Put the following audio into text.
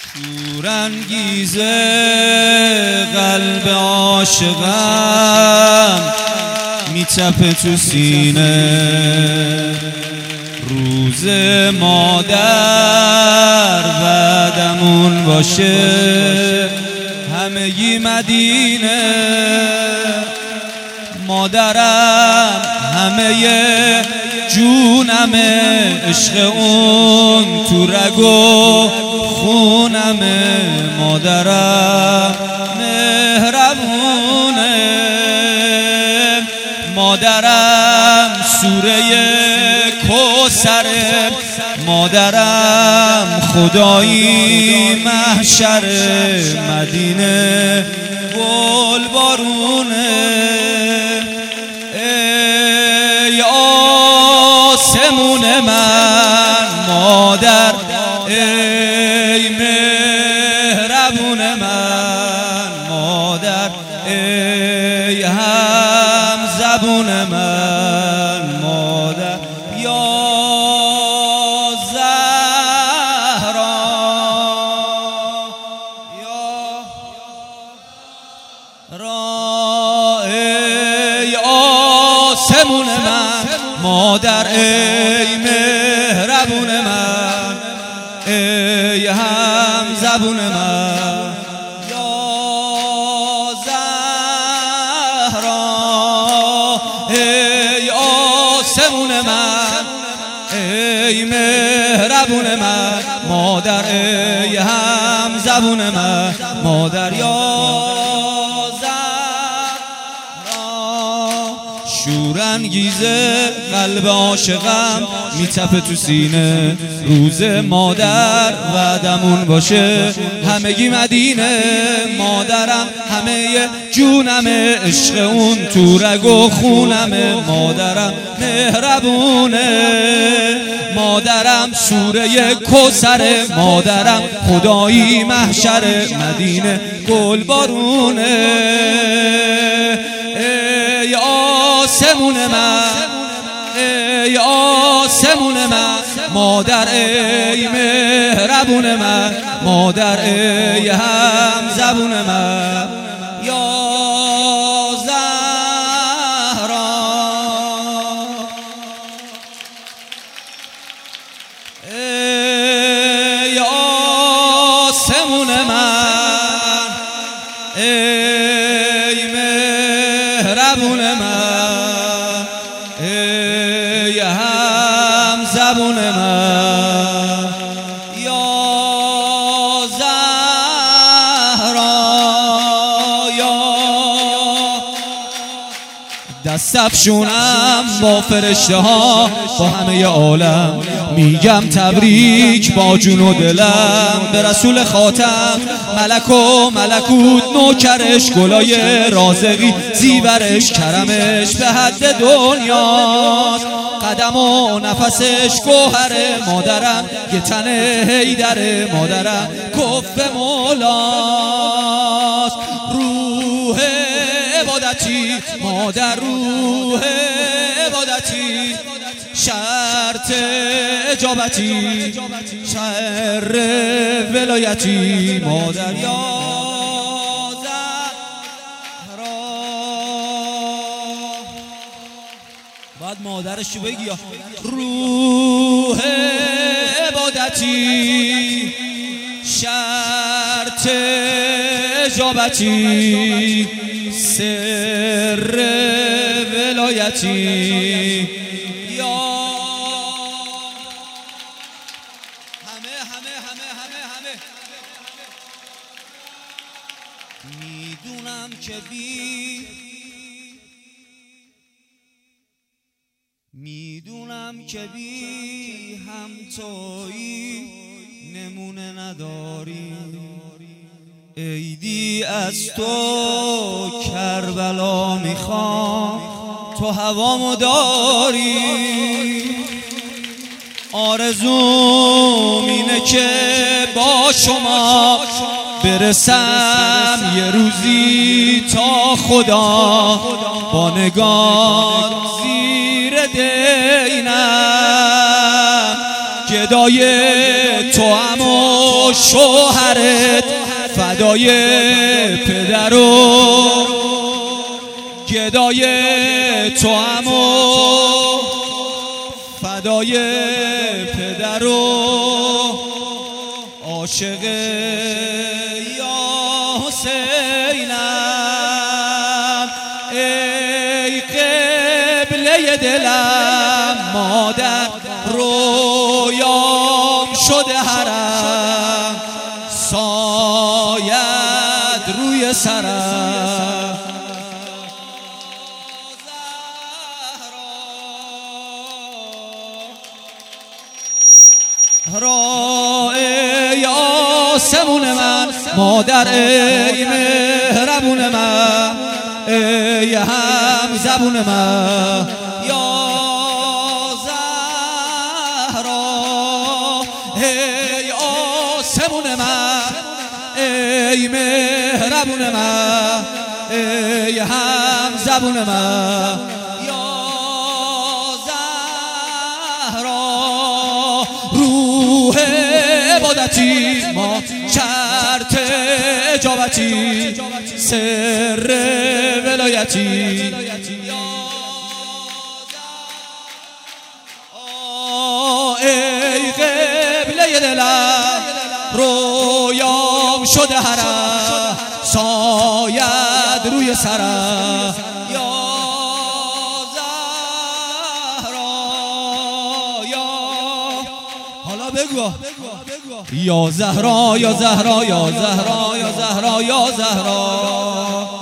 شورانگیزه قلب عاشقم میتپه تو سینه، روز مادر بعدمون باشه همگی مدینه. مادرم همه جونمه، عشق اون تو رگ و خونمه. مادرم مهربونه، مادرم سوره کوثره، مادرم خدایی محشر مدینه گل بارونه. ای آسمون من مادر، ای مهربون من مادر، ای هم زبون من مادر. یا زهرا، یا را، ای آسمون من مادر، ای مهربون من، ای هم زبون من. یا زهرا، ای آسمون من، ای مهربون من مادر، ای هم زبون من مادر. یا شورانگیزه قلب عاشقم میتپه تو سینه، روز مادر بعدمون باشه همگی مدینه. مادرم همه جونمه، عشق اون تو رگ و خونمه. مادرم مهربونه، مادرم سوره کوثره، مادرم خدایی محشر مدینه گل بارونه. ای آسمون من، ای آسمون من مادر، ای مهربون من مادر، ای هم زبون من. یا زهرا، ای آسمون من، ای مهربون من، ای هم زبون من. یا زهرا، یا دست افشونم با فرشته ها، با همه عالم میگم تبریک با جون و دلم به رسول خاتم. ملک و ملکوت نوکرش، گلای رازقی زیورش، کرمش به حد دنیاست، قدم و نفسش گوهره. مادرم یه تن حیدره، مادرم کف مولاست. روح عبادتی مادر، روح عبادتی، شرط اجابتی، شر ولایتی مادر. یا زهرا، باید مادرش رو بگی. روح عبادتی، شرط اجابتی، سر ولایتی. میدونم که بی همتایی نمونه نداری. عیدی از تو کربلا میخوام، تو هوامو داری. آرزوم اینه که با شما برسم یه روزی تا خدا، با نگاه زیر دینم گدای تو هم و شوهرت فدای پدر و گدای تو هم و فدای پدر و عاشق یا حسینم ای قبله دلم مادر رویام شده حرم ساید روی سرم ای آسمون من مادر ای مهربون من ای هم زبون من یا زهرا ای آسمون من ای مهربون من ای هم زبون من یا زهرا روح عبادتی ما شرط اجابتی سر ولایتی ای قبله دلم رویام شده حرم ساید روی سرم یا زهرا یا حالا بگو یا زهرا یا زهرا یا زهرا یا زهرا یا زهرا